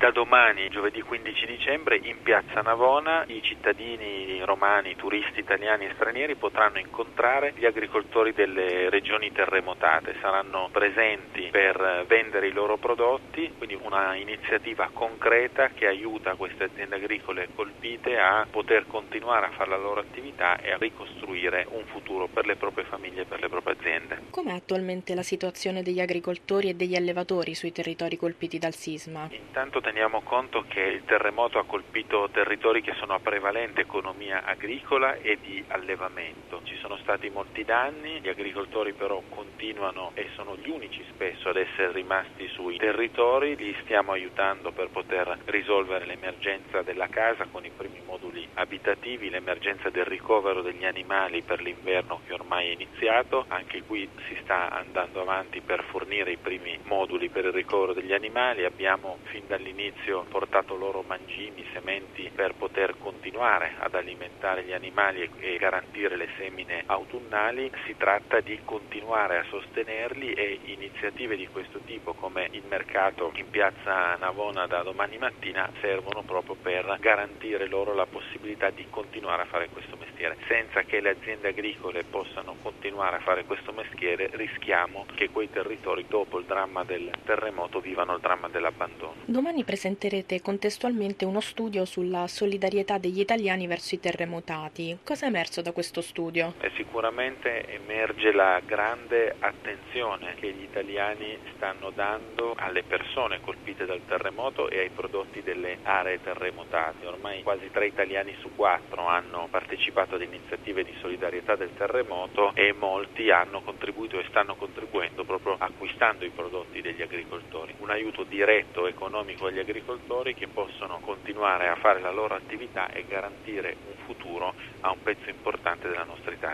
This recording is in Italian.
Da domani, giovedì 15 dicembre, in piazza Navona i cittadini romani, turisti italiani e stranieri potranno incontrare gli agricoltori delle regioni terremotate. Saranno presenti per vendere i loro prodotti, quindi una iniziativa concreta che aiuta queste aziende agricole colpite a poter continuare a fare la loro attività e a ricostruire un futuro per le proprie famiglie e per le proprie aziende. Com'è attualmente la situazione degli agricoltori e degli allevatori sui territori colpiti dal sisma? Intanto teniamo conto che il terremoto ha colpito territori che sono a prevalente economia agricola e di allevamento. Ci sono stati molti danni, gli agricoltori però continuano e sono gli unici spesso ad essere rimasti sui territori, li stiamo aiutando per poter risolvere l'emergenza della casa con i primi moduli abitativi, l'emergenza del ricovero degli animali per l'inverno che ormai è iniziato, anche qui si sta andando avanti per fornire i primi moduli per il ricovero degli animali, abbiamo fin dall'inizio portato loro mangimi, sementi per poter continuare ad alimentare gli animali e garantire le semine autunnali. Si tratta di continuare a sostenerli e iniziative di questo tipo come il mercato in piazza Navona da domani mattina servono proprio per garantire loro la possibilità di continuare a fare questo mestiere. Senza che le aziende agricole possano continuare a fare questo mestiere rischiamo che quei territori dopo il dramma del terremoto vivano il dramma dell'abbandono. Domani presenterete contestualmente uno studio sulla solidarietà degli italiani verso i terremotati. Cosa è emerso da questo studio? Sicuramente emerge la grande attenzione che gli italiani stanno dando alle persone colpite dal terremoto e ai prodotti delle aree terremotate. Ormai quasi 3 italiani su 4 hanno partecipato ad iniziative di solidarietà del terremoto e molti hanno contribuito e stanno contribuendo proprio acquistando i prodotti degli agricoltori. Un aiuto diretto economico agli agricoltori che possono continuare a fare la loro attività e garantire un futuro a un pezzo importante della nostra Italia.